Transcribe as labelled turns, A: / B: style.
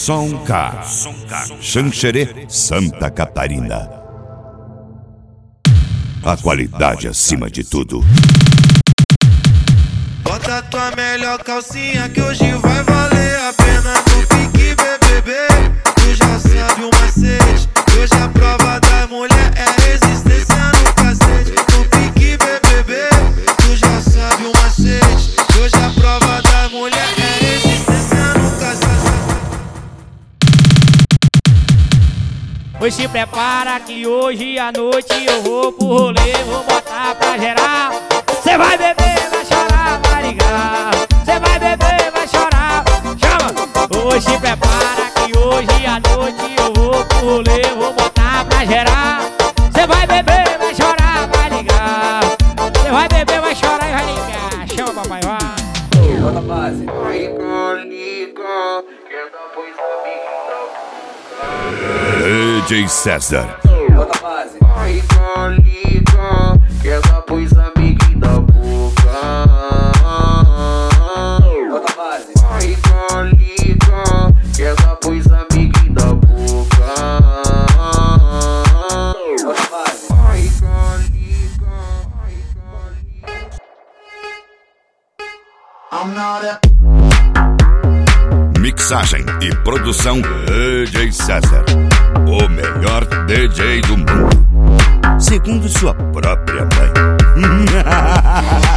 A: Som K, Xanxerê, Santa Catarina. A qualidade acima de tudo.
B: Bota tua melhor calcinha que hoje vai valer a pena. No pique BBB, tu já sabe o macete. Hoje a prova da mulher é resistência no cacete. No pique BBB, tu já sabe o macete. Hoje a prova da mulher é resistência no cacete.
C: Pois se prepara que hoje à noite eu vou pro rolê, vou botar pra gerar. Cê vai beber, vai chorar, vai ligar. Cê vai beber, vai chorar, chama. Pois se prepara que hoje à noite eu vou pro rolê, vou botar pra gerar. Cê vai beber, vai chorar, vai ligar. Cê vai beber, vai chorar e vai ligar. Chama, papai, vai.
D: Bota a base.
A: DJ César.
D: Bota a base.
B: Queda pros amiguinhos da boca.
D: Bota a base.
B: Queda pros amiguinhos da boca.
D: Bota a base.
B: I'm not a...
A: Mixagem e produção DJ César, o melhor DJ do mundo, segundo sua própria mãe.